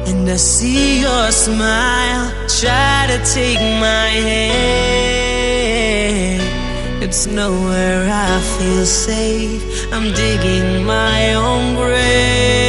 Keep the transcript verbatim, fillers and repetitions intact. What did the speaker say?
and I see your smile. Try to take my hand. It's nowhere I feel safe. I'm digging my own grave.